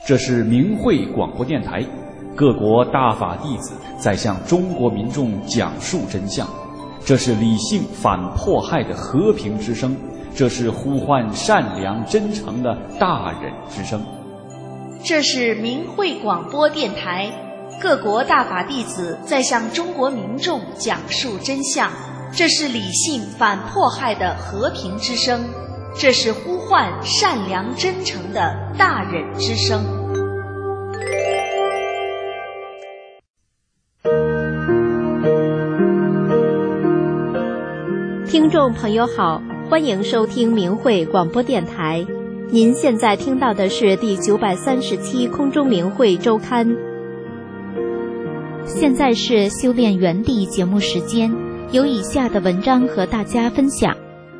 这是明慧广播电台，各国大法弟子在向中国民众讲述真相。这是理性反迫害的和平之声，这是呼唤善良真诚的大忍之声。 这是明慧广播电台，各国大法弟子在向中国民众讲述真相。这是理性反迫害的和平之声，这是呼唤善良真诚的大忍之声。 听众朋友好，欢迎收听明慧广播电台。您现在听到的是第937空中明慧周刊。现在是修炼原地节目时间，有以下的文章和大家分享。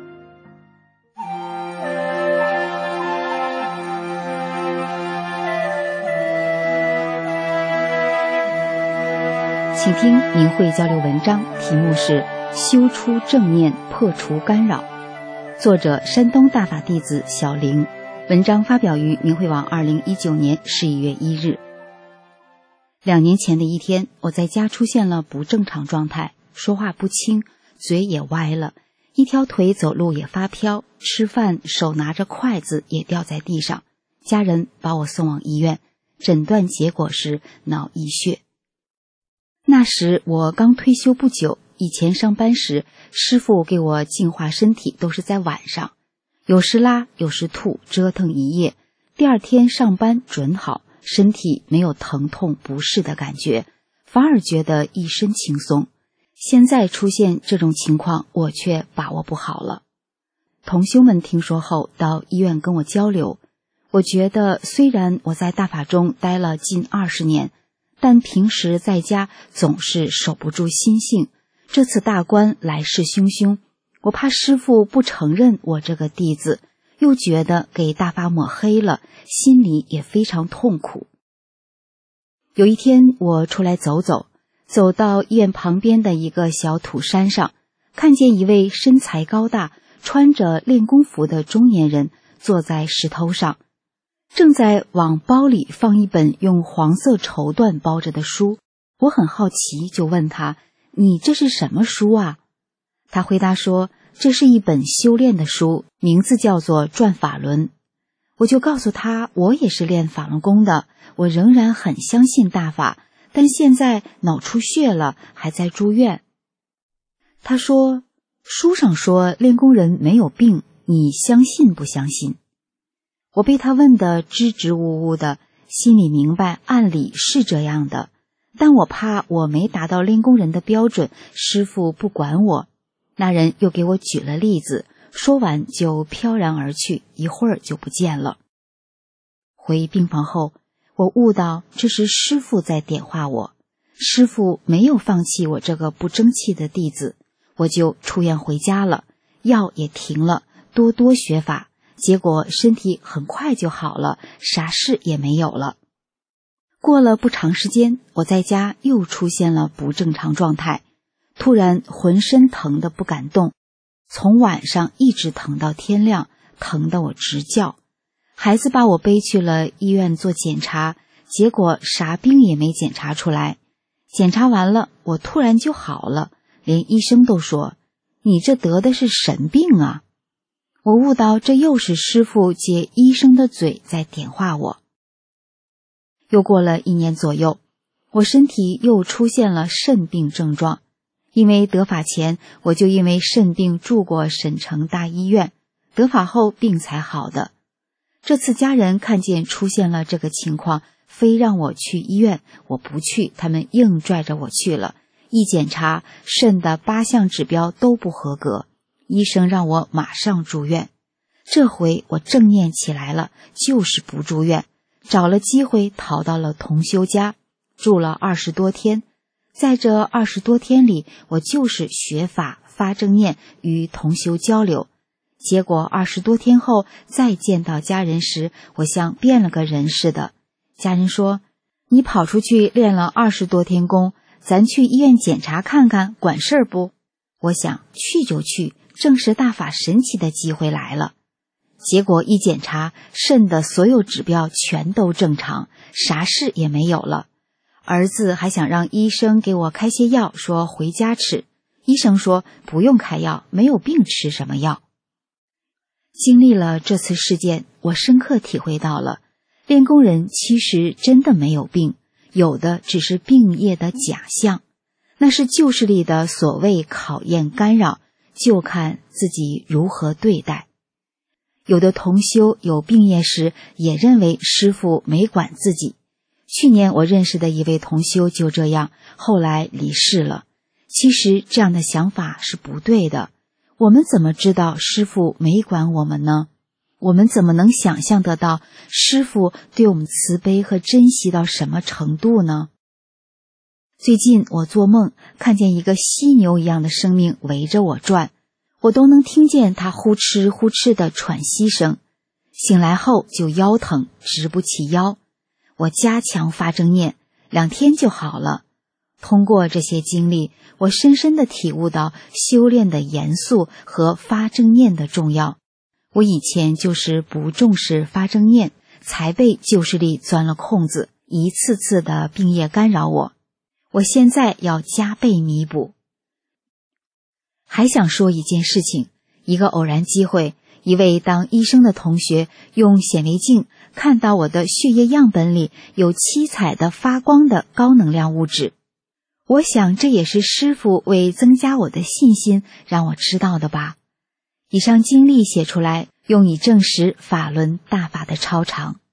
请听明慧交流文章，题目是修出正念，破除干扰，作者山东大法弟子小玲。文章发表于明慧网2019年11月1日。2年前的一天，我在家出现了不正常状态，说话不清，嘴也歪了，一条腿走路也发飘，吃饭手拿着筷子也掉在地上。家人把我送往医院，诊断结果是脑溢血。那时我刚退休不久，以前上班时师父给我净化身体都是在晚上，有时拉有时吐，折腾一夜，第二天上班准好，身体没有疼痛不适的感觉，反而觉得一身轻松。现在出现这种情况，我却把握不好了。同修们听说后到医院跟我交流，我觉得虽然我在大法中待了近20年，但平时在家总是守不住心性，这次大关来势汹汹，我怕师父不承认我这个弟子，又觉得给大法抹黑了，心里也非常痛苦。有一天我出来走走，走到医院旁边的一个小土山上，看见一位身材高大，穿着练功服的中年人坐在石头上，正在往包里放一本用黄色绸缎包着的书。我很好奇，就问他：你这是什么书啊？他回答说，这是一本修炼的书，名字叫做《转法轮》。我就告诉他，我也是练法轮功的，我仍然很相信大法，但现在脑出血了，还在住院。他说，书上说练功人没有病，你相信不相信？我被他问得支支吾吾的，心里明白按理是这样的，但我怕我没达到练功人的标准，师父不管我。那人又给我举了例子，说完就飘然而去，一会儿就不见了。回病房后，我悟到这是师父在点化我，师父没有放弃我这个不争气的弟子，我就出院回家了，药也停了，多多学法，结果身体很快就好了，啥事也没有了。过了不长时间，我在家又出现了不正常状态，突然浑身疼得不敢动，从晚上一直疼到天亮，疼得我直叫。孩子把我背去了医院做检查，结果啥病也没检查出来。检查完了，我突然就好了，连医生都说，你这得的是神病啊。我悟到这又是师父借医生的嘴在点化我。又过了1年左右，我身体又出现了肾病症状，因为得法前我就因为肾病住过省城大医院，得法后病才好的。这次家人看见出现了这个情况，非让我去医院，我不去，他们硬拽着我去了。一检查，肾的8项指标都不合格，医生让我马上住院。这回我正念起来了，就是不住院，找了机会逃到了同修家，住了20多天。在这20多天里，我就是学法发正念，与同修交流。结果20多天后再见到家人时，我像变了个人似的。家人说，你跑出去练了20多天功，咱去医院检查看看，管事儿不？我想去就去，正是大法神奇的机会来了。 结果一检查，肾的所有指标全都正常，啥事也没有了。儿子还想让医生给我开些药，说回家吃。医生说不用开药，没有病吃什么药。经历了这次事件，我深刻体会到了，练功人其实真的没有病，有的只是病业的假象，那是旧势力的所谓考验干扰，就看自己如何对待。有的同修有病业时也认为师父没管自己。去年我认识的一位同修就这样，后来离世了。其实这样的想法是不对的，我们怎么知道师父没管我们呢？我们怎么能想象得到师父对我们慈悲和珍惜到什么程度呢？最近我做梦看见一个犀牛一样的生命围着我转，我都能听见它呼哧呼哧的喘息声。醒来后就腰疼，直不起腰。我加强发正念，2天就好了。通过这些经历，我深深地体悟到修炼的严肃和发正念的重要。我以前就是不重视发正念，才被旧势力钻了空子，一次次的病业干扰我。我现在要加倍弥补。还想说一件事情，一个偶然机会，一位当医生的同学用显微镜看到我的血液样本里有7彩的发光的高能量物质。我想这也是师父为增加我的信心让我知道的吧。以上经历写出来，用以证实法轮大法的超常。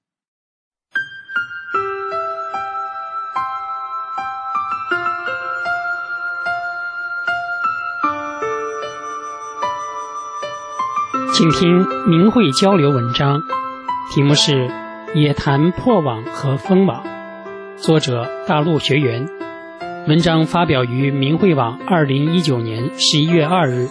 请听明慧交流文章，题目是也谈破网和封网，作者大陆学员，文章发表于明慧网2019年11月2日。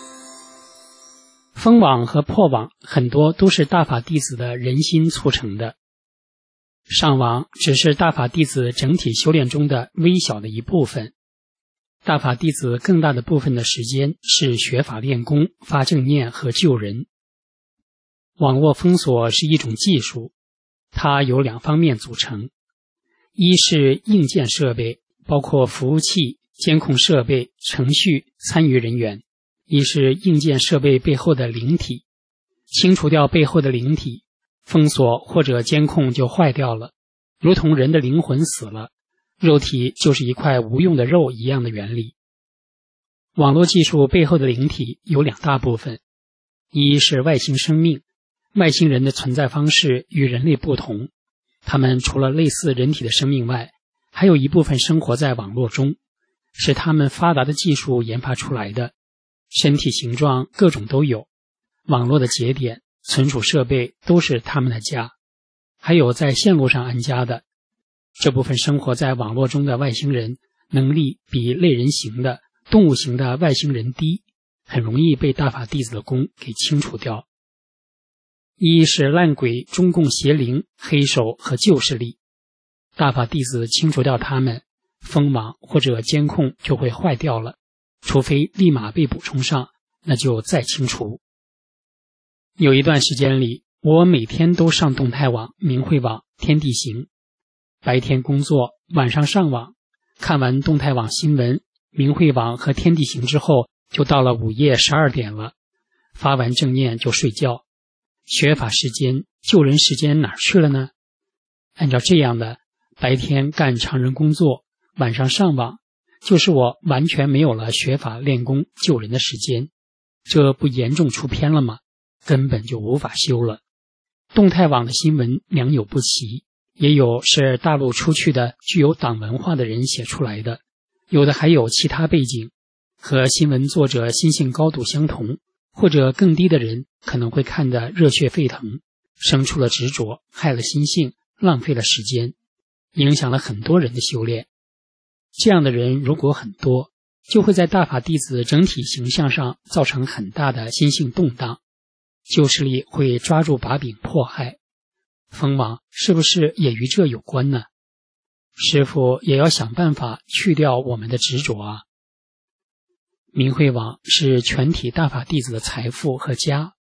封网和破网很多都是大法弟子的人心促成的，上网只是大法弟子整体修炼中的微小的一部分。大法弟子更大的部分的时间是学法练功、发正念和救人。网络封锁是一种技术，它由2方面组成，一是硬件设备，包括服务器、监控设备、程序、参与人员；一是硬件设备背后的灵体。清除掉背后的灵体，封锁或者监控就坏掉了，如同人的灵魂死了，肉体就是一块无用的肉一样的原理。网络技术背后的灵体有2大部分，一是外星生命，外星人的存在方式与人类不同，他们除了类似人体的生命外，还有一部分生活在网络中，是他们发达的技术研发出来的，身体形状各种都有，网络的节点、存储设备都是他们的家，还有在线路上安家的。这部分生活在网络中的外星人能力比类人型的动物型的外星人低，很容易被大法弟子的功给清除掉。一是烂鬼、中共邪灵、黑手和旧势力，大法弟子清除掉他们，封网或者监控就会坏掉了，除非立马被补充上，那就再清除。有一段时间里，我每天都上动态网、明慧网、天地行，白天工作，晚上上网，看完动态网新闻、明慧网和天地行之后，就到了午夜12点了，发完正念就睡觉。学法时间、救人时间哪儿去了呢？按照这样的，白天干常人工作，晚上上网，就是我完全没有了学法练功救人的时间，这不严重出偏了吗？根本就无法修了。动态网的新闻良莠不齐，也有是大陆出去的具有党文化的人写出来的，有的还有其他背景，和新闻作者心性高度相同，或者更低的人可能会看得热血沸腾，生出了执着，害了心性，浪费了时间，影响了很多人的修炼。这样的人如果很多，就会在大法弟子整体形象上造成很大的心性动荡，旧势力会抓住把柄迫害。封网是不是也与这有关呢？师父也要想办法去掉我们的执着啊。明慧网是全体大法弟子的财富和家，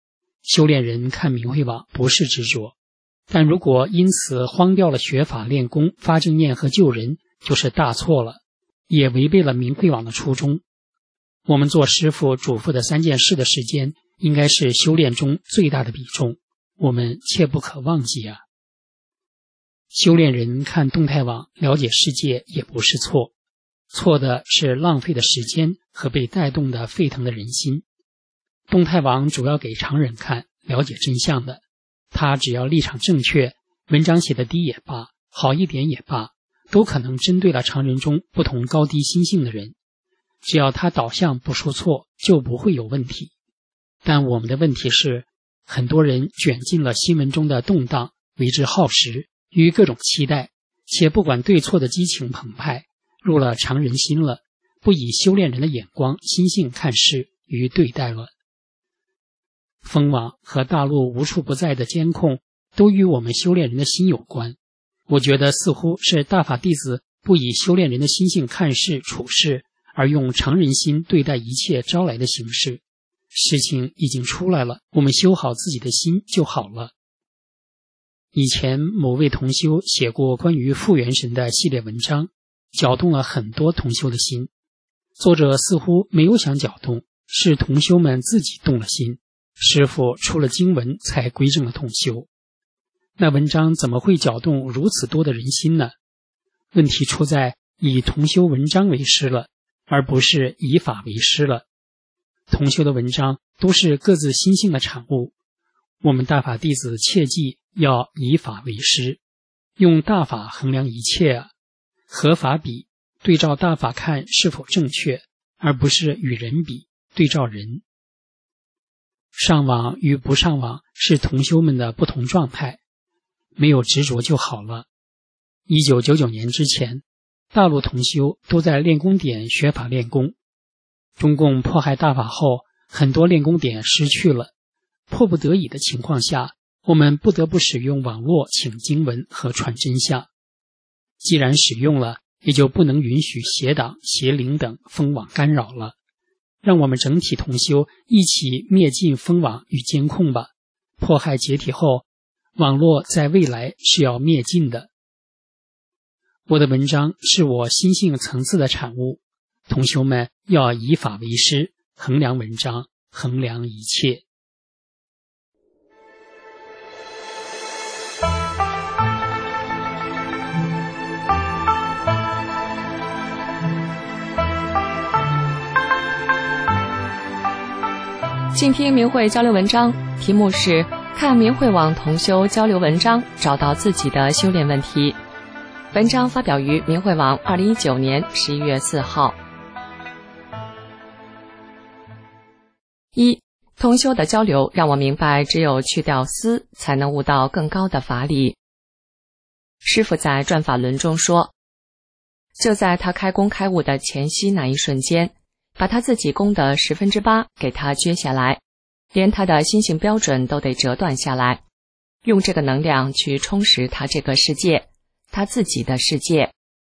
修炼人看明慧网不是执着，但如果因此荒掉了学法练功、发正念和救人，就是大错了，也违背了明慧网的初衷。我们做师父嘱咐的3件事的时间，应该是修炼中最大的比重，我们切不可忘记啊。修炼人看动态网了解世界也不是错，错的是浪费的时间和被带动的沸腾的人心。动态网主要给常人看，了解真相的，他只要立场正确，文章写得低也罢，好一点也罢，都可能针对了常人中不同高低心性的人，只要他导向不出错，就不会有问题。但我们的问题是，很多人卷进了新闻中的动荡，为之耗时，与各种期待，且不管对错的激情澎湃，入了常人心了，不以修炼人的眼光心性看事与对待了。风网和大陆无处不在的监控都与我们修炼人的心有关，我觉得似乎是大法弟子不以修炼人的心性看事处事，而用常人心对待一切招来的形式。事情已经出来了，我们修好自己的心就好了。以前某位同修写过关于复原神的系列文章，搅动了很多同修的心。作者似乎没有想搅动，是同修们自己动了心，师父出了经文才归正了同修。那文章怎么会搅动如此多的人心呢？问题出在以同修文章为师了，而不是以法为师了。同修的文章都是各自心性的产物，我们大法弟子切记要以法为师，用大法衡量一切啊，和法比，对照大法看是否正确，而不是与人比，对照人。上网与不上网是同修们的不同状态，没有执着就好了。1999年之前，大陆同修都在练功点学法练功，中共迫害大法后，很多练功点失去了，迫不得已的情况下，我们不得不使用网络请经文和传真相。既然使用了，也就不能允许邪党邪灵等封网干扰了，让我们整体同修一起灭尽封网与监控吧。迫害解体后，网络在未来是要灭尽的。我的文章是我心性层次的产物，同修们要以法为师，衡量文章，衡量一切。 请听明慧交流文章，题目是看明慧网同修交流文章，找到自己的修炼问题。文章发表于明慧网2019年11月4号。1. 同修的交流让我明白，只有去掉私，才能悟到更高的法理。师父在转法轮中说，就在他开功开悟的前夕那一瞬间，把他自己功的8%给他撅下来，连他的心性标准都得折断下来，用这个能量去充实他这个世界，他自己的世界。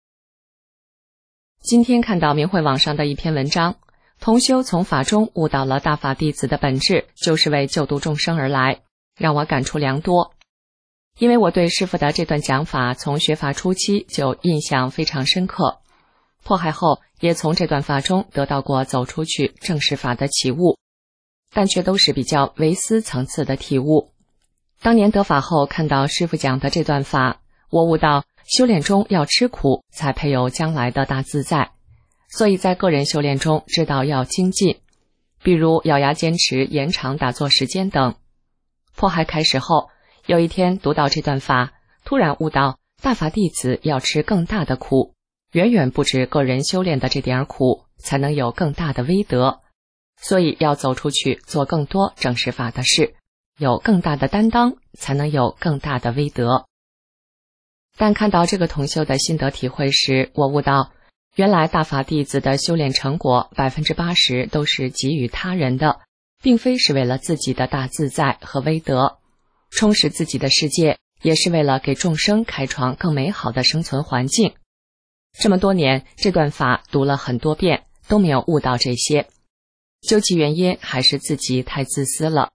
今天看到明慧网上的一篇文章，同修从法中悟到了大法弟子的本质就是为救度众生而来，让我感触良多。因为我对师父的这段讲法从学法初期就印象非常深刻，迫害后也从这段法中得到过走出去正视法的启悟，但却都是比较唯思层次的体悟。当年得法后看到师父讲的这段法，我悟到修炼中要吃苦才配有将来的大自在，所以在个人修炼中知道要精进，比如咬牙坚持延长打坐时间等。迫害开始后，有一天读到这段法，突然悟到大法弟子要吃更大的苦，远远不止个人修炼的这点苦，才能有更大的威德，所以要走出去做更多正视法的事，有更大的担当，才能有更大的威德。但看到这个同修的心得体会时，我悟到原来大法弟子的修炼成果80%都是给予他人的，并非是为了自己的大自在和威德。充实自己的世界也是为了给众生开创更美好的生存环境。这么多年，这段法读了很多遍，都没有悟到这些。究其原因，还是自己太自私了，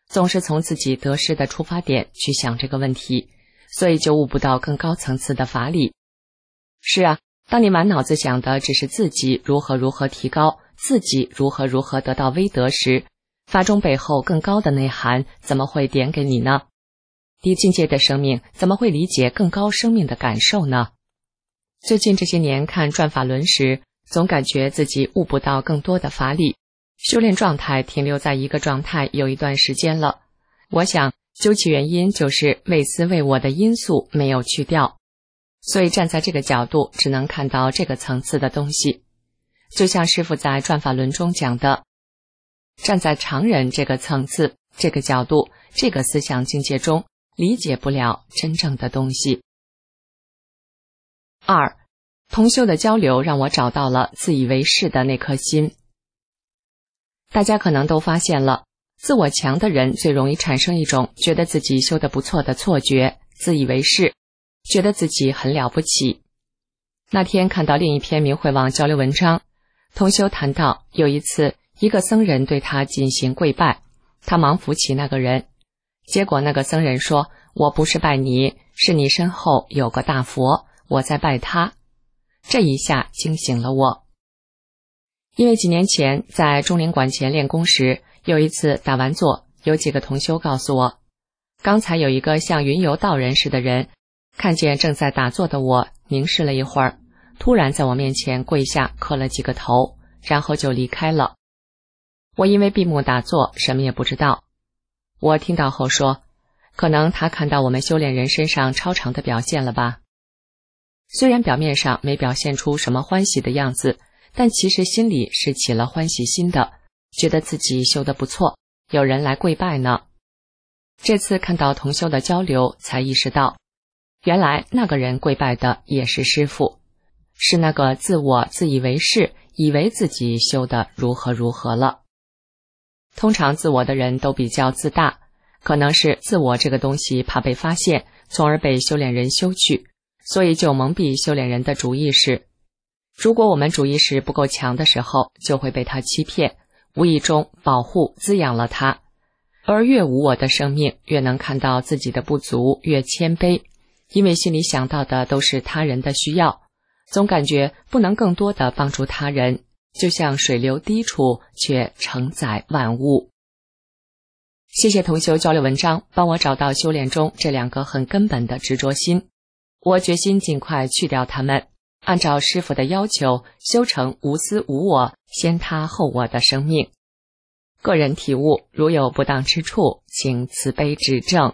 总是从自己得失的出发点去想这个问题，所以就悟不到更高层次的法理。是啊，当你满脑子想的只是自己如何如何提高，自己如何如何得到威德时，法中背后更高的内涵怎么会点给你呢？低境界的生命怎么会理解更高生命的感受呢？最近这些年看转法轮时，总感觉自己悟不到更多的法理，修炼状态停留在一个状态有一段时间了。我想究其原因就是为私为我的因素没有去掉，所以站在这个角度只能看到这个层次的东西。就像师父在转法轮中讲的，站在常人这个层次、这个角度、这个思想境界中，理解不了真正的东西。2. 同修的交流让我找到了自以为是的那颗心。大家可能都发现了，自我强的人最容易产生一种觉得自己修得不错的错觉，自以为是，觉得自己很了不起。那天看到另一篇明慧网交流文章，同修谈到有一次一个僧人对他进行跪拜，他忙扶起那个人，结果那个僧人说，我不是拜你，是你身后有个大佛，我在拜他。这一下惊醒了我。因为几年前在中陵馆前练功时，有一次打完坐，有几个同修告诉我，刚才有一个像云游道人似的人，看见正在打坐的我，凝视了一会儿，突然在我面前跪下磕了几个头，然后就离开了。我因为闭目打坐，什么也不知道。我听到后说，可能他看到我们修炼人身上超常的表现了吧。虽然表面上没表现出什么欢喜的样子，但其实心里是起了欢喜心的，觉得自己修得不错，有人来跪拜呢。这次看到同修的交流，才意识到，原来那个人跪拜的也是师父，是那个自我自以为是，以为自己修得如何如何了。通常自我的人都比较自大，可能是自我这个东西怕被发现，从而被修炼人修去，所以就蒙蔽修炼人的主意识。如果我们主意识不够强的时候，就会被他欺骗，无意中保护滋养了他。而越无我的生命，越能看到自己的不足，越谦卑，因为心里想到的都是他人的需要，总感觉不能更多的帮助他人，就像水流低处，却承载万物。谢谢同修交流文章，帮我找到修炼中这两个很根本的执着心。我决心尽快去掉它们，按照师父的要求，修成无私无我，先他后我的生命。个人体悟，如有不当之处，请慈悲指正。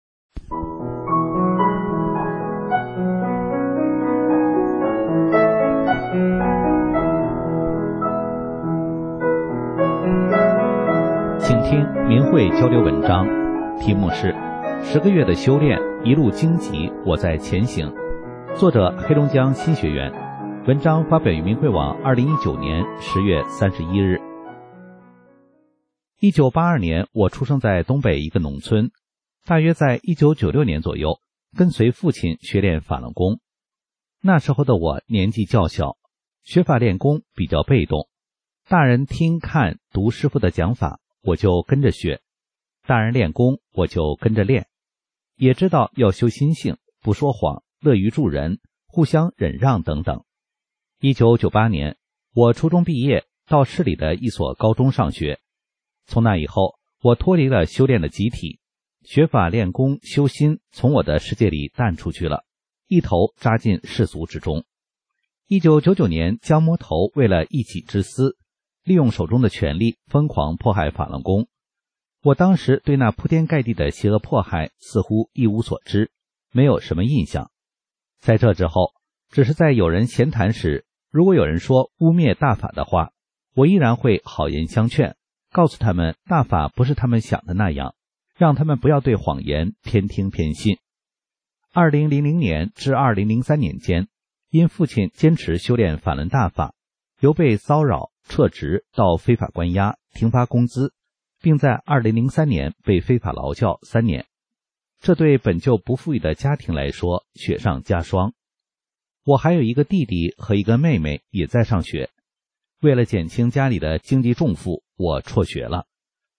请听明慧交流文章，题目是10个月的修炼，一路荆棘，我在前行。作者黑龙江新学员，文章发表于明慧网2019年10月31日。1982年，我出生在东北一个农村，大约在1996年左右，跟随父亲学练法轮功。那时候的我年纪较小，学法练功比较被动，大人听看读师父的讲法，我就跟着学，大人练功我就跟着练，也知道要修心性，不说谎，乐于助人，互相忍让等等。1998年，我初中毕业，到市里的一所高中上学。从那以后，我脱离了修炼的集体，学法练功修心从我的世界里淡出去了，一头扎进世俗之中。1999年，江摸头为了一己之私，利用手中的权力疯狂迫害法轮功。我当时对那铺天盖地的邪恶迫害似乎一无所知，没有什么印象。在这之后，只是在有人闲谈时，如果有人说污蔑大法的话，我依然会好言相劝，告诉他们大法不是他们想的那样，让他们不要对谎言偏听偏信。2000年至2003年间，因父亲坚持修炼法轮大法，由被骚扰撤职到非法关押停发工资，并在2003年被非法劳教3年。这对本就不富裕的家庭来说雪上加霜。我还有一个弟弟和一个妹妹也在上学，为了减轻家里的经济重负，我辍学了，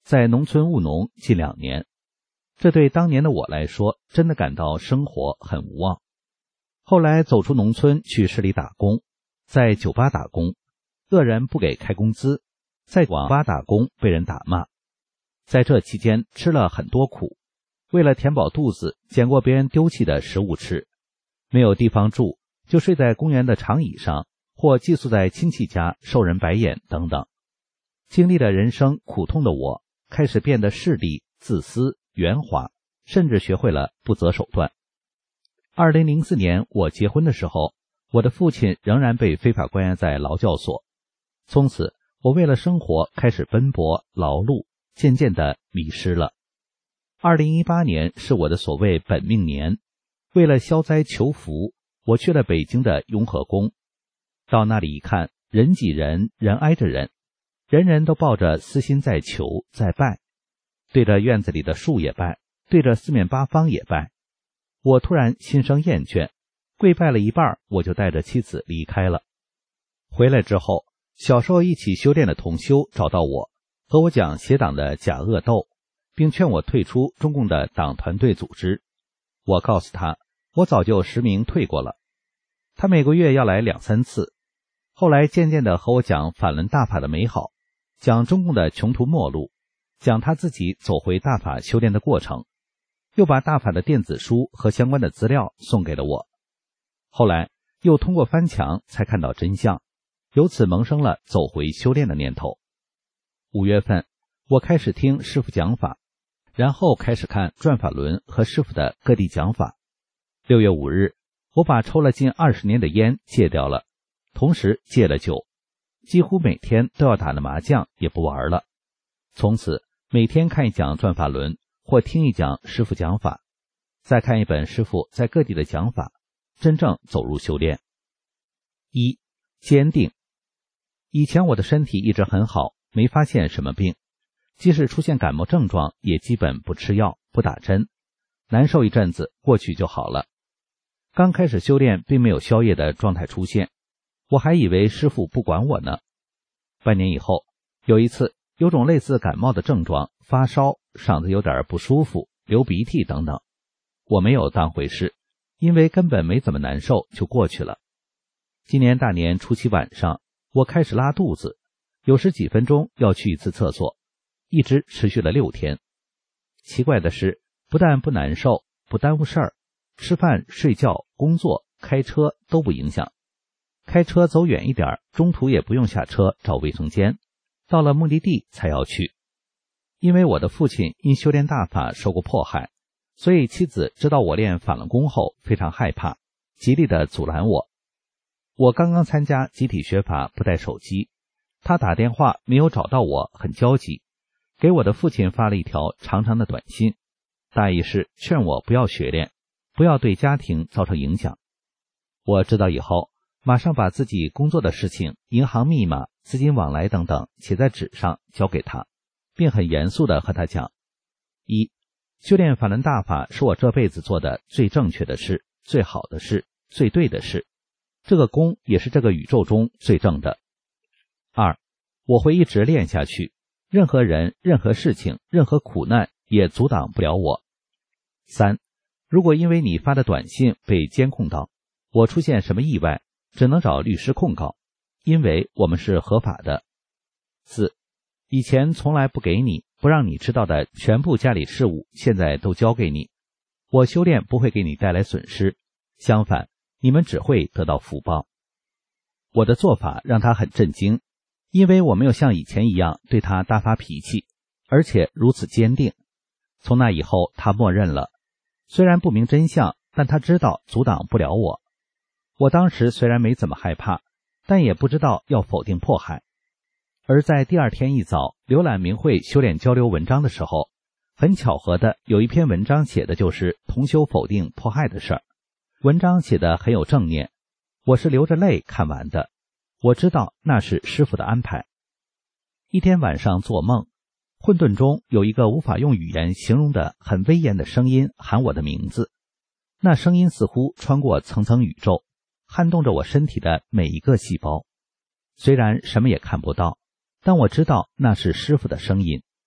在农村务农近2年，这对当年的我来说，真的感到生活很无望。后来走出农村去市里打工，在酒吧打工，恶人不给开工资，在网吧打工被人打骂。在这期间吃了很多苦，为了填饱肚子，捡过别人丢弃的食物吃，没有地方住，就睡在公园的长椅上，或寄宿在亲戚家受人白眼等等。经历了人生苦痛的我，开始变得势利、自私、圆滑，甚至学会了不择手段。2004年我结婚的时候，我的父亲仍然被非法关押在劳教所。从此，我为了生活开始奔波劳碌，渐渐地迷失了。2018年是我的所谓本命年，为了消灾求福，我去了北京的雍和宫。到那里一看，人挤人，人挨着人，人人都抱着私心在求在拜，对着院子里的树也拜，对着四面八方也拜。我突然心生厌倦，跪拜了一半，我就带着妻子离开了。回来之后，小时候一起修炼的同修找到我，和我讲邪党的假恶斗，并劝我退出中共的党团队组织。我告诉他，我早就实名退过了。他每个月要来2、3次，后来渐渐地和我讲法轮大法的美好，讲中共的穷途末路，讲他自己走回大法修炼的过程，又把大法的电子书和相关的资料送给了我。后来又通过翻墙才看到真相，由此萌生了走回修炼的念头。5月份，我开始听师父讲法，然后开始看转法轮和师父的各地讲法。6月5日，我把抽了近20年的烟戒掉了，同时戒了酒，几乎每天都要打的麻将也不玩了。从此每天看一讲转法轮，或听一讲师父讲法，再看一本师父在各地的讲法，真正走入修炼。1. 坚定。以前我的身体一直很好，没发现什么病，即使出现感冒症状，也基本不吃药不打针，难受一阵子过去就好了。刚开始修炼并没有宵夜的状态出现，我还以为师父不管我呢。半年以后，有一次有种类似感冒的症状，发烧，嗓子有点不舒服，流鼻涕等等，我没有当回事，因为根本没怎么难受就过去了。今年大年初7晚上，我开始拉肚子，有时几分钟要去一次厕所，一直持续了6天。奇怪的是，不但不难受，不耽误事儿，吃饭、睡觉、工作、开车都不影响。开车走远一点，中途也不用下车找卫生间，到了目的地才要去。因为我的父亲因修炼大法受过迫害，所以妻子知道我练法轮功后非常害怕，极力的阻拦我。我刚刚参加集体学法，不带手机，他打电话没有找到我，很焦急，给我的父亲发了一条长长的短信，大意是劝我不要学练，不要对家庭造成影响。我知道以后，马上把自己工作的事情、银行密码、资金往来等等写在纸上交给他，并很严肃地和他讲：1. 修炼法轮大法是我这辈子做的最正确的事、最好的事、最对的事，这个功也是这个宇宙中最正的。2. 我会一直练下去，任何人、任何事情、任何苦难也阻挡不了我。3. 如果因为你发的短信被监控到，我出现什么意外，只能找律师控告，因为我们是合法的。4. 以前从来不给你、不让你知道的全部家里事务，现在都交给你。我修炼不会给你带来损失，相反，你们只会得到福报。我的做法让他很震惊，因为我没有像以前一样对他大发脾气，而且如此坚定。从那以后，他默认了，虽然不明真相，但他知道阻挡不了我。我当时虽然没怎么害怕，但也不知道要否定迫害。而在第2天一早浏览明慧修炼交流文章的时候，很巧合的有一篇文章写的就是同修否定迫害的事儿。文章写得很有正念，我是流着泪看完的。我知道那是师父的安排。一天晚上做梦，混沌中有一个无法用语言形容的很威严的声音喊我的名字，那声音似乎穿过层层宇宙，撼动着我身体的每一个细胞。虽然什么也看不到，但我知道那是师父的声音。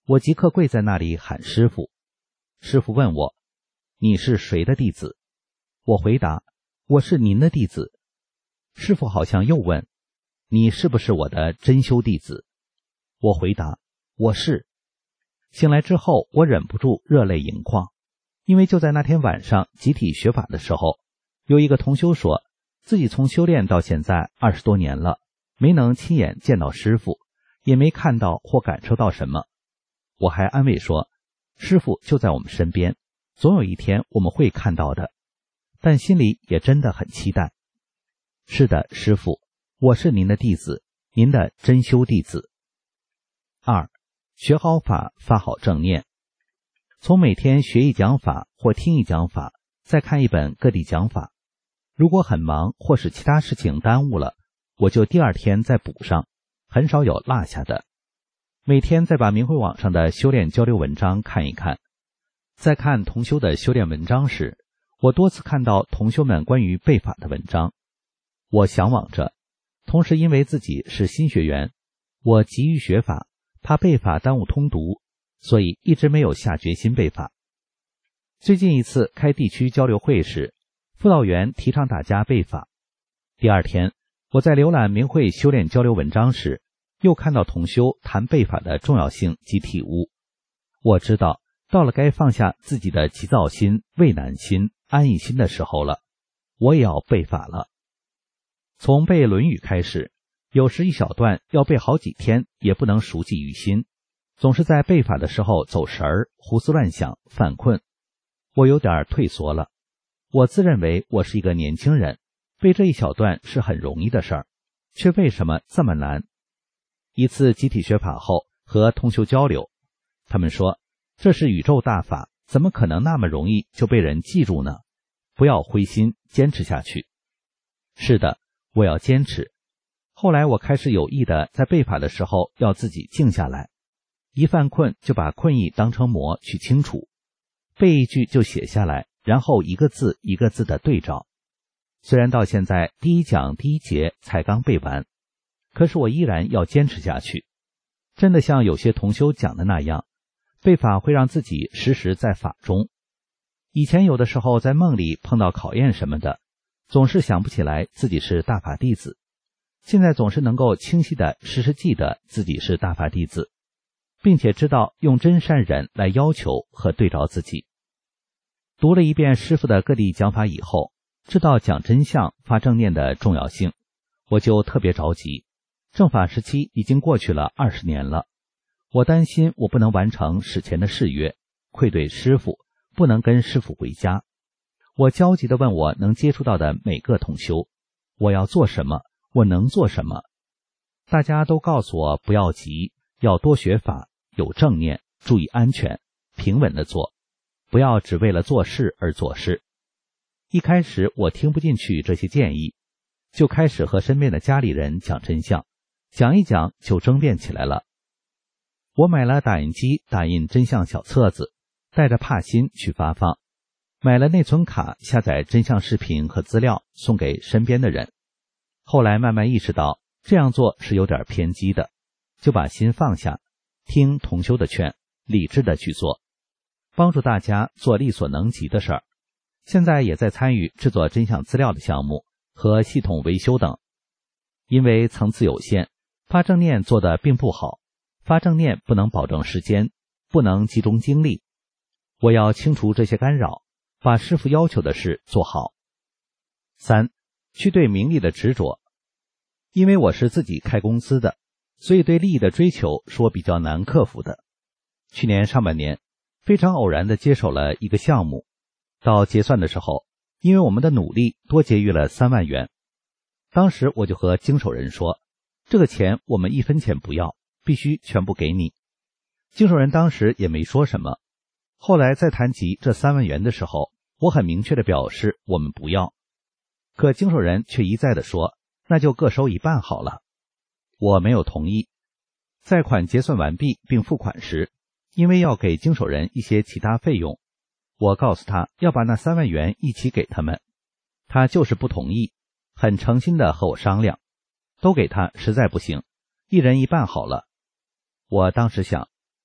我即刻跪在那里喊师父。师父问我，你是谁的弟子？我回答，我是您的弟子。师父好像又问，你是不是我的真修弟子？我回答，我是。醒来之后，我忍不住热泪盈眶，因为就在那天晚上集体学法的时候，有一个同修说，自己从修炼到现在20多年了，没能亲眼见到师父，也没看到或感受到什么。我还安慰说，师父就在我们身边，总有一天我们会看到的，但心里也真的很期待。是的，师父，我是您的弟子，您的真修弟子。2. 学好法，发好正念。从每天学一讲法或听一讲法，再看一本各地讲法，如果很忙或是其他事情耽误了，我就第二天再补上，很少有落下的。每天再把明慧网上的修炼交流文章看一看。在看同修的修炼文章时，我多次看到同修们关于背法的文章，我向往着，同时因为自己是新学员，我急于学法，怕背法耽误通读，所以一直没有下决心背法。最近一次开地区交流会时，辅导员提倡大家背法。第二天，我在浏览明慧修炼交流文章时，又看到同修谈背法的重要性及体悟。我知道到了该放下自己的急躁心、畏难心、安逸心的时候了，我也要背法了。从背《论语》开始，有时一小段要背好几天也不能熟记于心，总是在背法的时候走神儿、胡思乱想、犯困。我有点退缩了。我自认为我是一个年轻人，背这一小段是很容易的事儿，却为什么这么难？一次集体学法后和同修交流，他们说，这是宇宙大法，怎么可能那么容易就被人记住呢？不要灰心，坚持下去。是的，我要坚持。后来我开始有意的在背法的时候要自己静下来，一犯困就把困意当成魔去清除，背一句就写下来，然后一个字一个字的对照。虽然到现在第一讲第一节才刚背完，可是我依然要坚持下去。真的像有些同修讲的那样，背法会让自己时时在法中。以前有的时候在梦里碰到考验什么的，总是想不起来自己是大法弟子，现在总是能够清晰的时时记得自己是大法弟子，并且知道用真善忍来要求和对照自己。读了一遍师父的各地讲法以后，知道讲真相发正念的重要性，我就特别着急。正法时期已经过去了20年了，我担心我不能完成史前的誓约，愧对师父，不能跟师父回家。我焦急地问我能接触到的每个同修，我要做什么，我能做什么？大家都告诉我不要急，要多学法，有正念，注意安全，平稳地做，不要只为了做事而做事。一开始我听不进去这些建议，就开始和身边的家里人讲真相，讲一讲就争辩起来了。我买了打印机打印真相小册子，带着帕心去发放，买了内存卡下载真相视频和资料送给身边的人。后来慢慢意识到这样做是有点偏激的，就把心放下，听同修的劝，理智的去做，帮助大家做力所能及的事儿。现在也在参与制作真相资料的项目和系统维修等。因为层次有限，发正念做得并不好，发正念不能保证时间，不能集中精力。我要清除这些干扰，把师父要求的事做好。3. 去对名利的执着。因为我是自己开公司的，所以对利益的追求是我比较难克服的。去年上半年，非常偶然地接手了一个项目，到结算的时候，因为我们的努力多节约了3万元。当时我就和经手人说，这个钱我们1分钱不要，必须全部给你。经手人当时也没说什么。后来再谈及这3万元的时候，我很明确地表示我们不要。可经手人却一再地说，那就各收一半好了。我没有同意。在款结算完毕并付款时，因为要给经手人一些其他费用，我告诉他要把那3万元一起给他们，他就是不同意，很诚心地和我商量，都给他实在不行，一人一半好了。我当时想，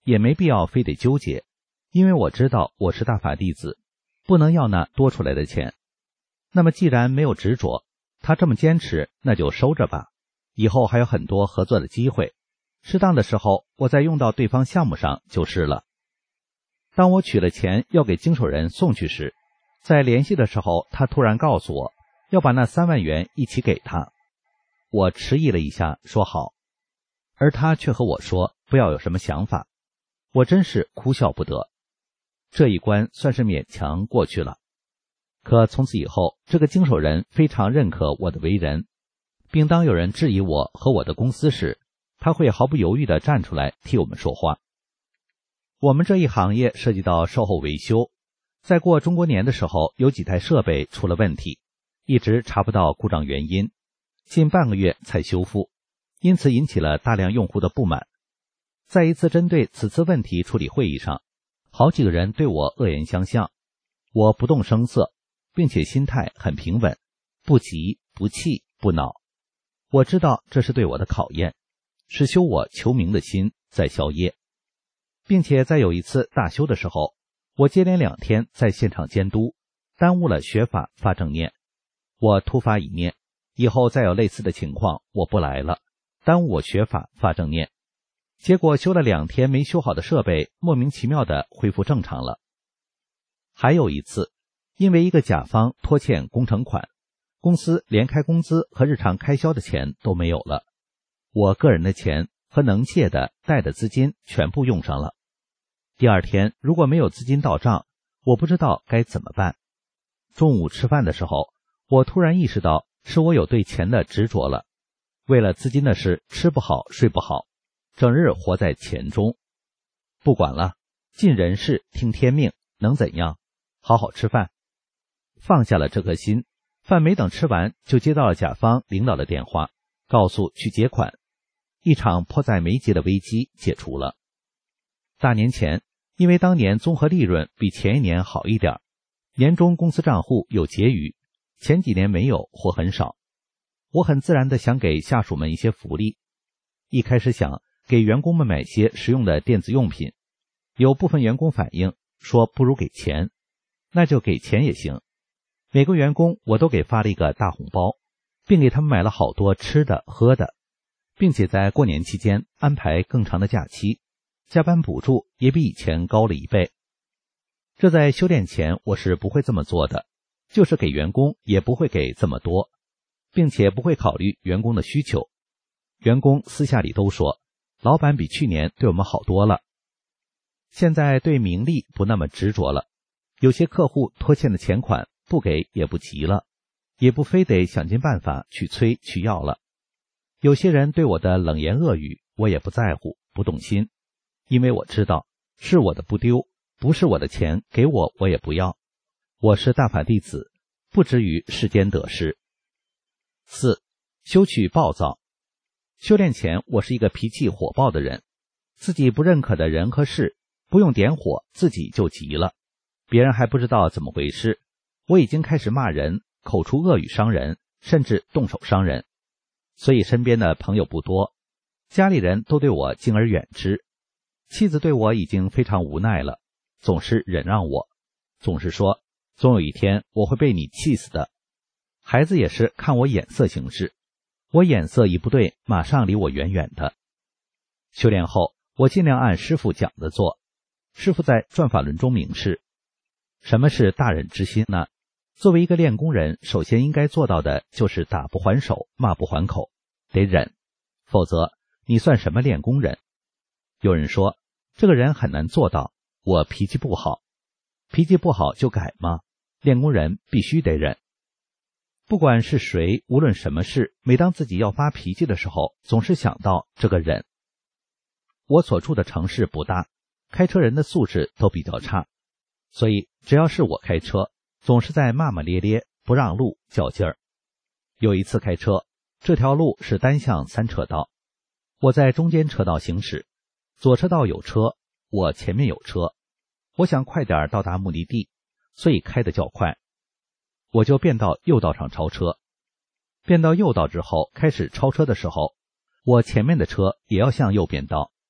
也没必要非得纠结，因为我知道我是大法弟子，不能要那多出来的钱。那么既然没有执着，他这么坚持，那就收着吧，以后还有很多合作的机会，适当的时候我再用到对方项目上就是了。当我取了钱要给经手人送去时，在联系的时候，他突然告诉我要把那3万元一起给他。我迟疑了一下，说好，而他却和我说不要有什么想法。我真是哭笑不得，这一关算是勉强过去了。可从此以后，这个经手人非常认可我的为人，并当有人质疑我和我的公司时，他会毫不犹豫地站出来替我们说话。我们这一行业涉及到售后维修，在过中国年的时候，有几台设备出了问题，一直查不到故障原因，近半个月才修复，因此引起了大量用户的不满。在一次针对此次问题处理会议上，好几个人对我恶言相向，我不动声色，并且心态很平稳，不急不气不恼。我知道这是对我的考验，是修我求名的心在消业。并且在有一次大修的时候，我接连2天在现场监督，耽误了学法发正念。我突发一念，以后再有类似的情况我不来了，耽误我学法发正念。结果修了2天没修好的设备莫名其妙地恢复正常了。还有一次，因为一个甲方拖欠工程款，公司连开工资和日常开销的钱都没有了，我个人的钱和能借的贷的资金全部用上了。第2天如果没有资金到账，我不知道该怎么办。中午吃饭的时候，我突然意识到是我有对钱的执着了，为了资金的事吃不好睡不好，整日活在钱中。不管了，尽人事听天命，能怎样？好好吃饭。放下了这颗心，饭没等吃完就接到了甲方领导的电话，告诉去结款。一场迫在眉睫的危机解除了。大年前，因为当年综合利润比前一年好一点，年终公司账户有结余，前几年没有或很少。我很自然地想给下属们一些福利，一开始想给员工们买些实用的电子用品，有部分员工反映说不如给钱，那就给钱也行。每个员工我都给发了一个大红包，并给他们买了好多吃的喝的，并且在过年期间安排更长的假期，加班补助也比以前高了1倍。这在修炼前我是不会这么做的，就是给员工也不会给这么多，并且不会考虑员工的需求。员工私下里都说，老板比去年对我们好多了。现在对名利不那么执着了，有些客户拖欠的钱款不给也不急了，也不非得想尽办法去催去要了。有些人对我的冷言恶语我也不在乎，不动心，因为我知道是我的不丢，不是我的钱给我也不要。我是大法弟子，不止于世间得失。4. 修去暴躁。修炼前我是一个脾气火爆的人，自己不认可的人和事，不用点火自己就急了，别人还不知道怎么回事，我已经开始骂人，口出恶语伤人，甚至动手伤人。所以身边的朋友不多，家里人都对我敬而远之。妻子对我已经非常无奈了，总是忍让我，总是说总有一天我会被你气死的。孩子也是看我眼色行事，我眼色一不对，马上离我远远的。修炼后，我尽量按师父讲的做。师父在转法轮中明示，什么是大忍之心呢？作为一个练功人，首先应该做到的就是打不还手，骂不还口，得忍，否则你算什么练功人？有人说这个人很难做到，我脾气不好。脾气不好就改吗？练功人必须得忍。不管是谁，无论什么事，每当自己要发脾气的时候，总是想到这个忍。我所住的城市不大，开车人的素质都比较差，所以只要是我开车，总是在骂骂咧咧，不让路，较劲儿。有一次开车，这条路是单向3车道，我在中间车道行驶，左车道有车，我前面有车，我想快点到达目的地，所以开得较快。我就变到右道上超车，变到右道之后开始超车的时候，我前面的车也要向右变道，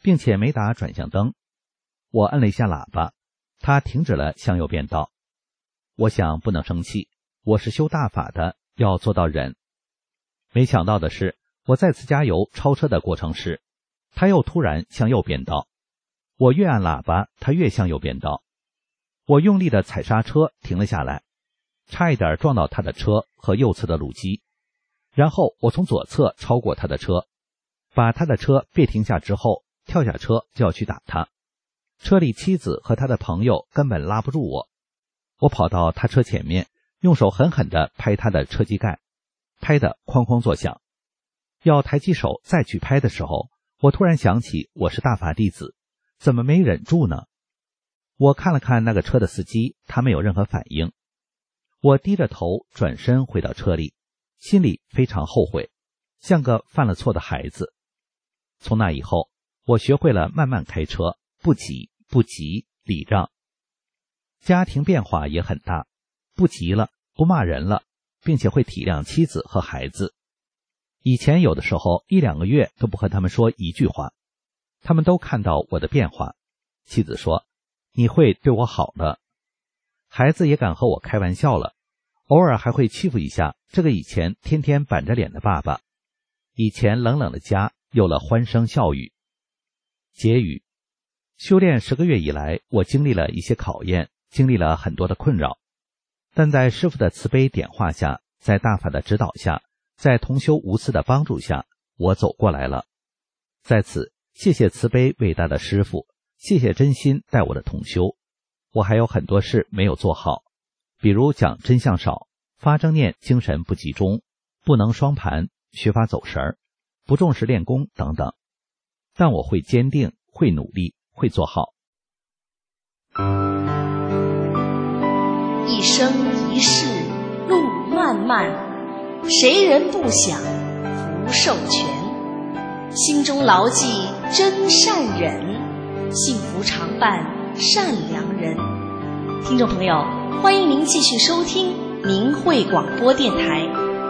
并且没打转向灯。我摁了一下喇叭，他停止了向右变道。我想不能生气，我是修大法的，要做到忍。没想到的是，我再次加油超车的过程时，他又突然向右变道。我越按喇叭，他越向右变道。我用力的踩刹车，停了下来，差一点撞到他的车和右侧的路基。然后我从左侧超过他的车，把他的车别停下之后，跳下车就要去打他。车里妻子和他的朋友根本拉不住我。我跑到他车前面，用手狠狠地拍他的车机盖，拍得哐哐作响。要抬起手再去拍的时候，我突然想起我是大法弟子，怎么没忍住呢？我看了看那个车的司机，他没有任何反应。我低着头转身回到车里，心里非常后悔，像个犯了错的孩子。从那以后，我学会了慢慢开车，不急不急，礼让。家庭变化也很大，不急了，不骂人了，并且会体谅妻子和孩子。以前有的时候1-2个月都不和他们说一句话，他们都看到我的变化。妻子说，你会对我好了。孩子也敢和我开玩笑了，偶尔还会欺负一下这个以前天天板着脸的爸爸。以前冷冷的家有了欢声笑语。结语：修炼10个月以来，我经历了一些考验，经历了很多的困扰，但在师父的慈悲点化下，在大法的指导下，在同修无私的帮助下，我走过来了。在此，谢谢慈悲伟大的师父，谢谢真心带我的同修。我还有很多事没有做好，比如讲真相少，发正念精神不集中，不能双盘，学法走神儿，不重视练功等等。但我会坚定，会努力，会做好。 一生一世路漫漫，谁人不想福寿全？心中牢记真善忍，幸福常伴善良人。听众朋友，欢迎您继续收听明慧广播电台。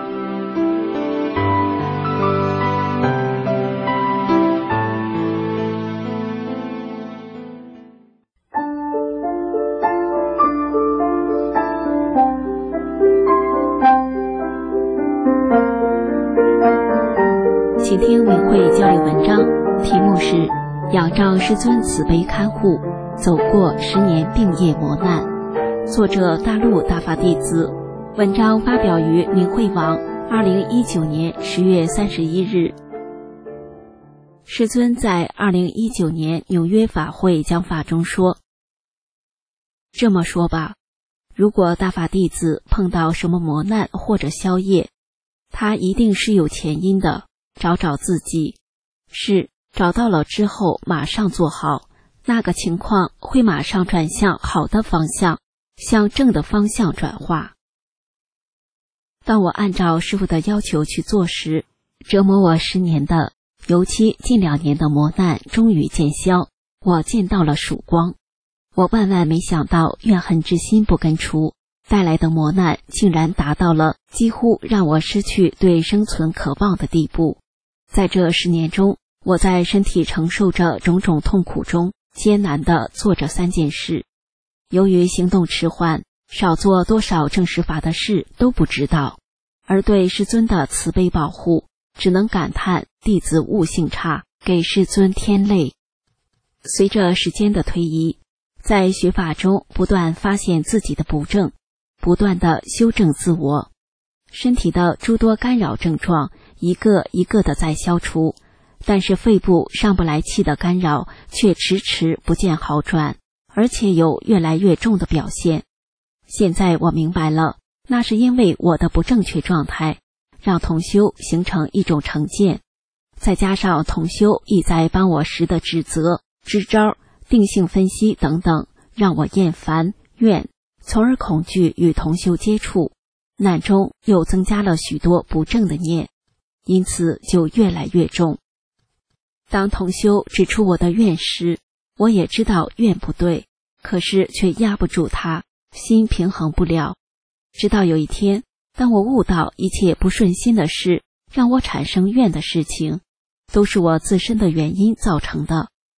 请听明慧交流文章，题目是仰仗师尊慈悲看护，走过10年病业磨难，作者大陆大法弟子。文章发表于明慧网2019年10月31日。师尊在2019年纽约法会讲法中说，这么说吧，如果大法弟子碰到什么磨难或者消业，他一定是有前因的，找找自己，是找到了之后马上做好，那个情况会马上转向好的方向，向正的方向转化。当我按照师父的要求去做时，折磨我10年的，尤其近2年的磨难终于见消，我见到了曙光。我万万没想到怨恨之心不根除，带来的磨难竟然达到了几乎让我失去对生存渴望的地步。在这10年中，我在身体承受着种种痛苦中，艰难地做着3件事。由于行动迟缓，少做多少正实法的事都不知道，而对师尊的慈悲保护，只能感叹弟子悟性差，给师尊添累。随着时间的推移，在学法中不断发现自己的不正，不断地修正自我，身体的诸多干扰症状一个一个地在消除，但是肺部上不来气的干扰却迟迟不见好转，而且有越来越重的表现。现在我明白了，那是因为我的不正确状态，让同修形成一种成见，再加上同修意在帮我时的指责、支招、定性分析等等，让我厌烦、怨，从而恐惧与同修接触，难中又增加了许多不正的念，因此就越来越重。当同修指出我的怨时，我也知道怨不对，可是却压不住它，心平衡不了。直到有一天，当我悟到一切不顺心的事，让我产生怨的事情，都是我自身的原因造成的，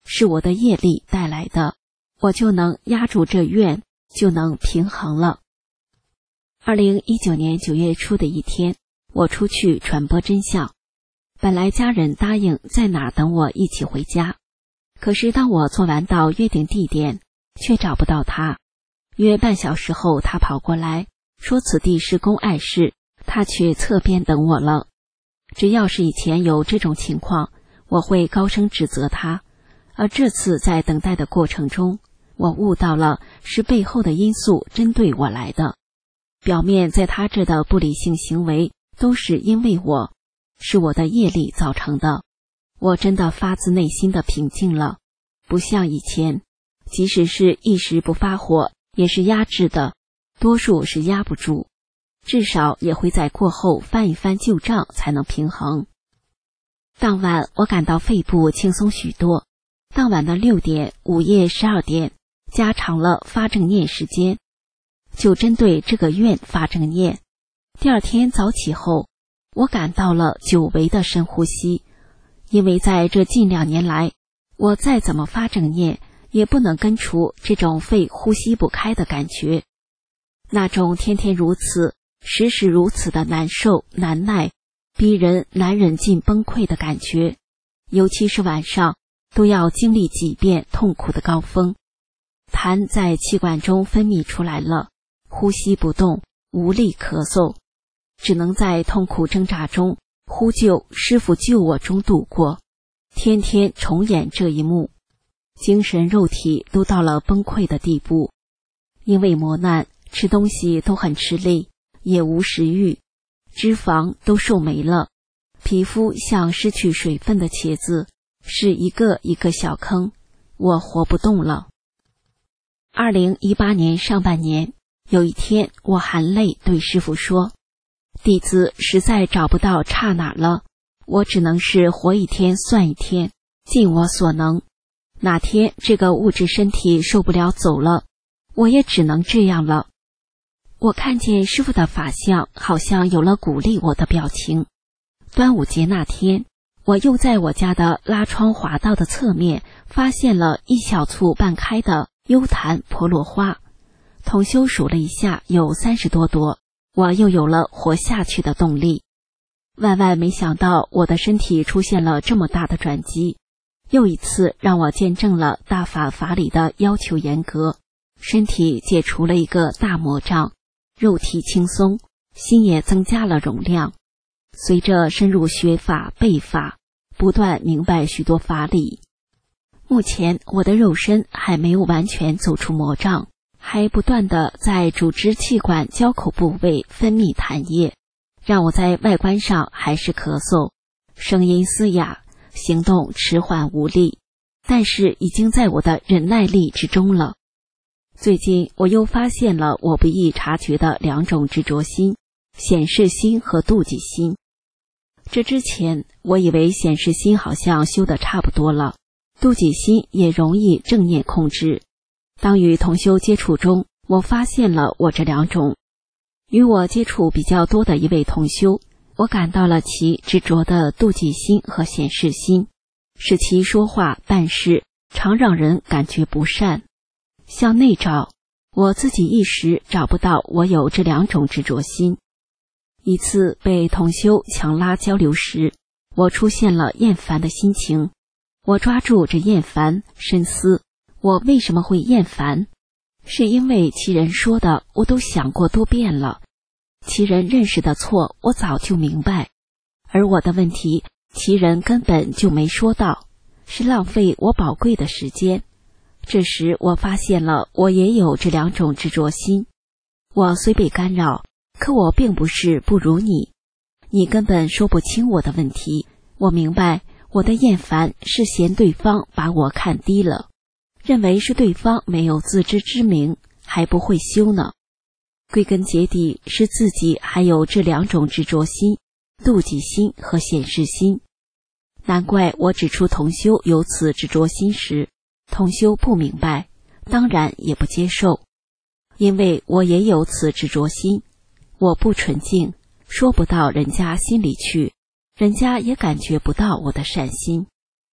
是我的业力带来的，我就能压住这怨，就能平衡了。2019年9月初的一天，我出去传播真相。本来家人答应在哪等我一起回家，可是当我做完到约定地点，却找不到他。约半小时后，他跑过来说此地是公碍事，他去侧边等我了。只要是以前有这种情况，我会高声指责他，而这次在等待的过程中，我悟到了是背后的因素针对我来的。表面在他这的不理性行为都是因为我，是我的业力造成的。我真的发自内心的平静了，不像以前，即使是一时不发火也是压制的，多数是压不住，至少也会在过后翻一翻旧账才能平衡。当晚我感到肺部轻松许多，当晚的6点、午夜12点加长了发正念时间，就针对这个愿发正念。第二天早起后，我感到了久违的深呼吸，因为在这近2年来，我再怎么发正念，也不能根除这种肺呼吸不开的感觉。那种天天如此、时时如此的难受、难耐，逼人难忍尽崩溃的感觉，尤其是晚上，都要经历几遍痛苦的高峰。痰在气管中分泌出来了，呼吸不动，无力咳嗽，只能在痛苦挣扎中呼救师父救我中度过，天天重演这一幕，精神肉体都到了崩溃的地步。因为磨难，吃东西都很吃力，也无食欲，脂肪都瘦没了，皮肤像失去水分的茄子，是一个一个小坑，我活不动了。2018年上半年，有一天我含泪对师父说，弟子实在找不到差哪了，我只能是活一天算一天，尽我所能。哪天这个物质身体受不了走了，我也只能这样了。我看见师父的法相好像有了鼓励我的表情。端午节那天，我又在我家的拉窗滑道的侧面发现了一小簇半开的幽檀婆罗花，同修数了一下，有30多朵，我又有了活下去的动力。万万没想到我的身体出现了这么大的转机，又一次让我见证了大法法理的要求严格，身体解除了一个大魔障，肉体轻松，心也增加了容量。随着深入学法背法，不断明白许多法理。目前我的肉身还没有完全走出魔障，还不断地在主支气管交口部位分泌痰液，让我在外观上还是咳嗽，声音嘶哑，行动迟缓无力，但是已经在我的忍耐力之中了。最近我又发现了我不易察觉的2种执着心，显示心和妒忌心。这之前我以为显示心好像修得差不多了，妒忌心也容易正念控制。当与同修接触中，我发现了我这2种。与我接触比较多的一位同修，我感到了其执着的妒忌心和显示心，使其说话办事常让人感觉不善。向内找，我自己一时找不到我有这2种执着心。一次被同修强拉交流时，我出现了厌烦的心情。我抓住这厌烦，深思我为什么会厌烦，是因为其人说的我都想过多遍了，其人认识的错我早就明白，而我的问题其人根本就没说到，是浪费我宝贵的时间。这时我发现了我也有这2种执着心。我虽被干扰，可我并不是不如你，你根本说不清我的问题。我明白我的厌烦是嫌对方把我看低了，认为是对方没有自知之明，还不会修呢。归根结底是自己还有这2种执着心，妒忌心和显示心。难怪我指出同修有此执着心时，同修不明白，当然也不接受。因为我也有此执着心，我不纯净，说不到人家心里去，人家也感觉不到我的善心。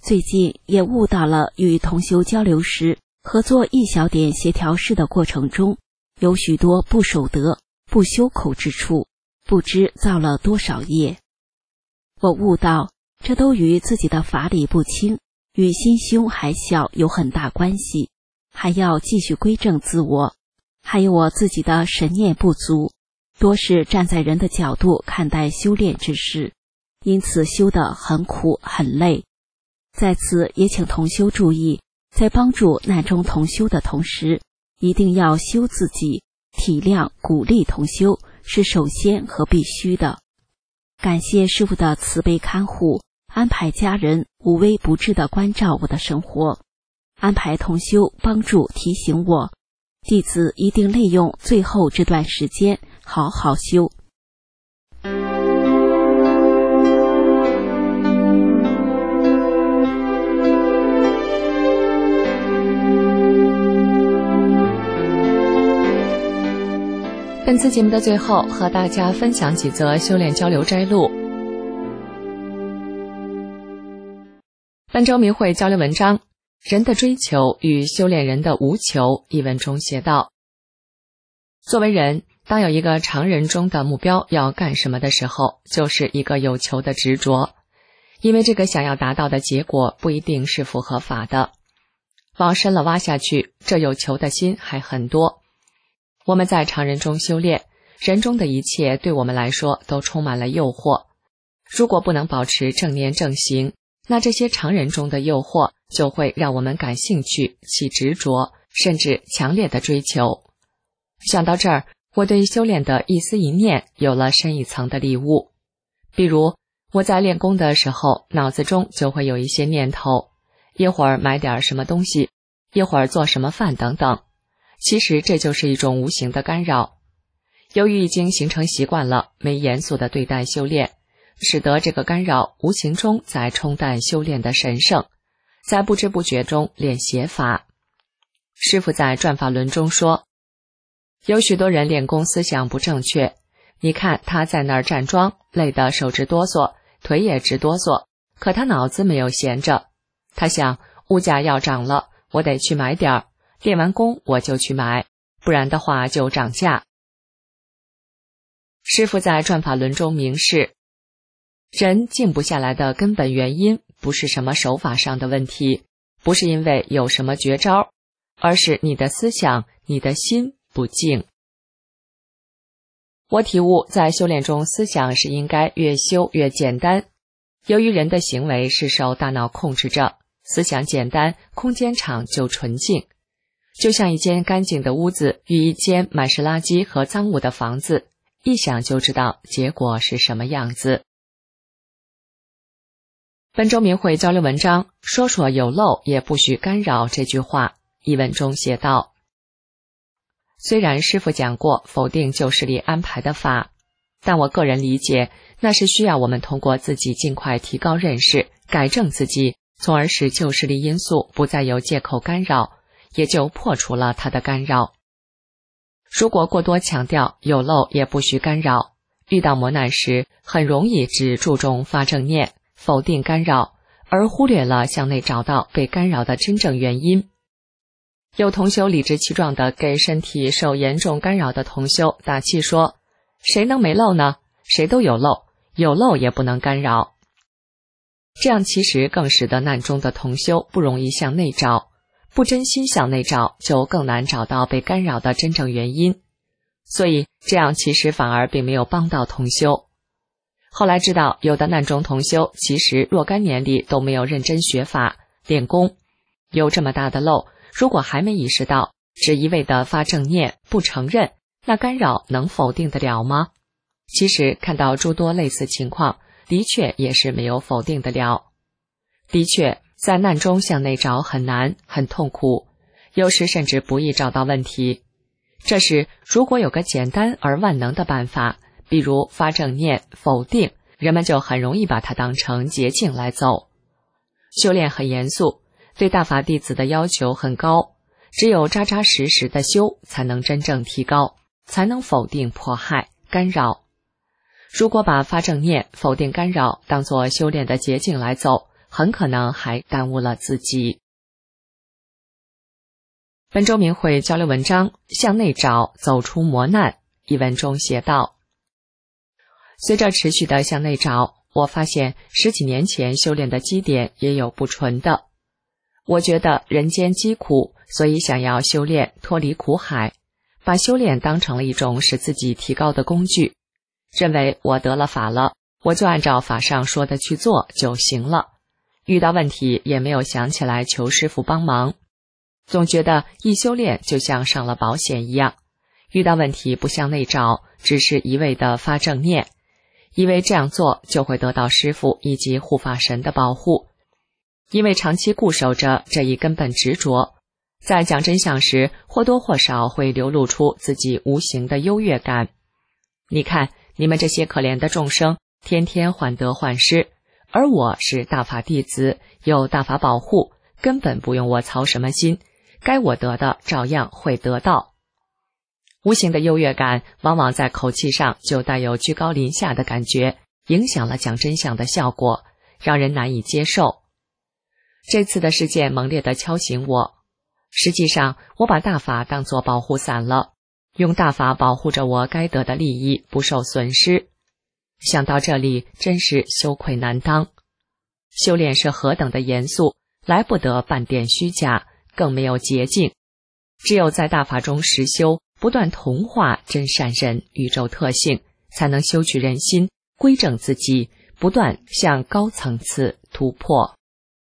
最近也悟到了与同修交流时，合作一小点协调事的过程中，有许多不守德、不修口之处，不知造了多少业。我悟到，这都与自己的法理不清，与心胸还小有很大关系，还要继续归正自我。还有我自己的神念不足，多是站在人的角度看待修炼之事，因此修得很苦很累。在此也请同修注意，在帮助难中同修的同时，一定要修自己，体谅鼓励同修是首先和必须的。感谢师父的慈悲看护，安排家人无微不至地关照我的生活，安排同修帮助提醒我，弟子一定利用最后这段时间好好修。 本次节目的最后，和大家分享几则修炼交流摘录。本周明慧交流文章：人的追求与修炼人的无求。一文中写道：作为人，当有一个常人中的目标要干什么的时候，就是一个有求的执着，因为这个想要达到的结果不一定是符合法的。往深了挖下去，这有求的心还很多。我们在常人中修炼，人中的一切对我们来说都充满了诱惑。如果不能保持正念正行，那这些常人中的诱惑就会让我们感兴趣、起执着，甚至强烈的追求。想到这儿，我对修炼的一思一念有了深一层的领悟。比如，我在练功的时候，脑子中就会有一些念头，一会儿买点什么东西，一会儿做什么饭等等。其实这就是一种无形的干扰。由于已经形成习惯了，没严肃地对待修炼，使得这个干扰无形中在冲淡修炼的神圣，在不知不觉中练邪法。师父在转法轮中说，有许多人练功思想不正确，你看他在那儿站桩，累得手直哆嗦，腿也直哆嗦，可他脑子没有闲着。他想，物价要涨了，我得去买点儿，练完功我就去买，不然的话就涨价。师父在转法轮中明示，人静不下来的根本原因不是什么手法上的问题，不是因为有什么绝招，而是你的思想、你的心不静。我体悟，在修炼中，思想是应该越修越简单。由于人的行为是受大脑控制着，思想简单，空间场就纯净。就像一间干净的屋子与一间满是垃圾和脏物的房子，一想就知道结果是什么样子。本周明慧交流文章，说说有漏也不许干扰这句话。一文中写道，虽然师父讲过否定旧势力安排的法，但我个人理解，那是需要我们通过自己尽快提高认识，改正自己，从而使旧势力因素不再有借口干扰，也就破除了它的干扰。如果过多强调有漏也不许干扰，遇到磨难时很容易只注重发正念，否定干扰，而忽略了向内找到被干扰的真正原因。有同修理直气壮地给身体受严重干扰的同修打气说，谁能没漏呢？谁都有漏，有漏也不能干扰。这样其实更使得难中的同修不容易向内找，不真心向内找，就更难找到被干扰的真正原因。所以这样其实反而并没有帮到同修。后来知道，有的难中同修其实若干年里都没有认真学法练功，有这么大的漏，如果还没意识到，只一味地发正念不承认，那干扰能否定得了吗？其实看到诸多类似情况，的确也是没有否定得了。的确在难中向内找很难，很痛苦，有时甚至不易找到问题。这时如果有个简单而万能的办法，比如发正念否定，人们就很容易把它当成捷径来走。修炼很严肃，对大法弟子的要求很高，只有扎扎实实的修，才能真正提高，才能否定迫害干扰。如果把发正念否定干扰当作修炼的捷径来走， 很可能还耽误了自己。本周明慧交流文章《向内找，走出磨难》一文中写道：随着持续的向内找，我发现10几年前修炼的基点也有不纯的。我觉得人间疾苦，所以想要修炼脱离苦海，把修炼当成了一种使自己提高的工具，认为我得了法了，我就按照法上说的去做就行了，遇到问题也没有想起来求师父帮忙，总觉得一修炼就像上了保险一样，遇到问题不向内找，只是一味的发正念，以为这样做就会得到师父以及护法神的保护。因为长期固守着这一根本执着，在讲真相时或多或少会流露出自己无形的优越感。你看，你们这些可怜的众生天天患得患失，而我是大法弟子，有大法保护，根本不用我操什么心，该我得的照样会得到。无形的优越感往往在口气上就带有居高临下的感觉，影响了讲真相的效果，让人难以接受。这次的事件猛烈地敲醒我，实际上我把大法当作保护伞了，用大法保护着我该得的利益不受损失。想到这里，真是羞愧难当。修炼是何等的严肃，来不得半点虚假，更没有捷径。只有在大法中实修，不断同化真善人宇宙特性，才能修取人心，归正自己，不断向高层次突破。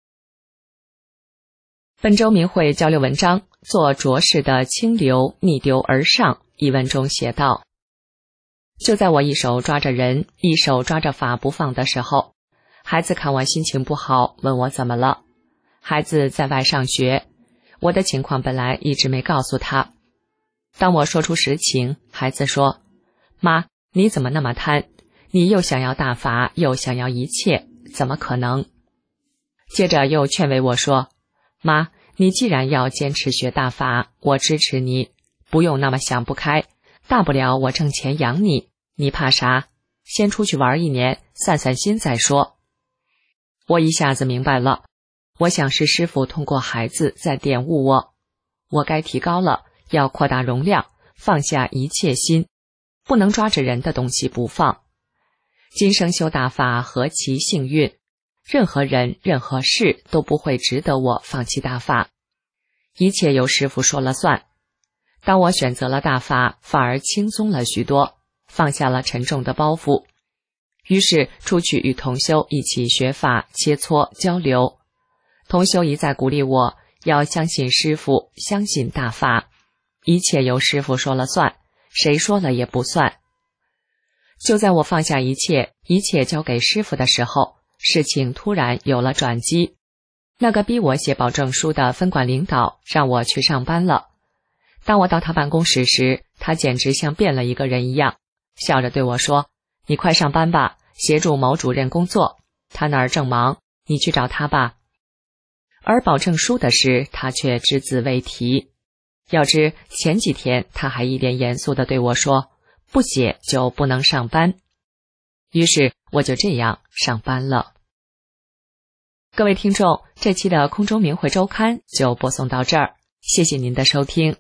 本周明慧交流文章，做浊世的清流逆流而上一文中写道：就在我一手抓着人，一手抓着法不放的时候，孩子看我心情不好，问我怎么了。孩子在外上学，我的情况本来一直没告诉他。当我说出实情，孩子说：妈，你怎么那么贪？你又想要大法，又想要一切，怎么可能？接着又劝慰我说：妈，你既然要坚持学大法，我支持你，不用那么想不开，大不了我挣钱养你，你怕啥？先出去玩1年，散散心再说。我一下子明白了，我想是师父通过孩子在点悟我，我该提高了，要扩大容量，放下一切心，不能抓着人的东西不放。今生修大法何其幸运，任何人任何事都不会值得我放弃大法，一切由师父说了算。当我选择了大法，反而轻松了许多，放下了沉重的包袱。于是出去与同修一起学法切磋交流，同修一再鼓励我要相信师父，相信大法，一切由师父说了算，谁说了也不算。就在我放下一切，一切交给师父的时候，事情突然有了转机。那个逼我写保证书的分管领导让我去上班了。当我到他办公室时，他简直像变了一个人一样，笑着对我说：你快上班吧，协助某主任工作，他那儿正忙，你去找他吧。而保证书的事他却只字未提。要知前几天他还一脸严肃地对我说，不写就不能上班。于是我就这样上班了。各位听众，这期的空中明慧周刊就播送到这儿，谢谢您的收听。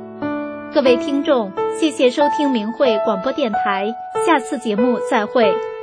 各位听众，谢谢收听明慧广播电台，下次节目再会。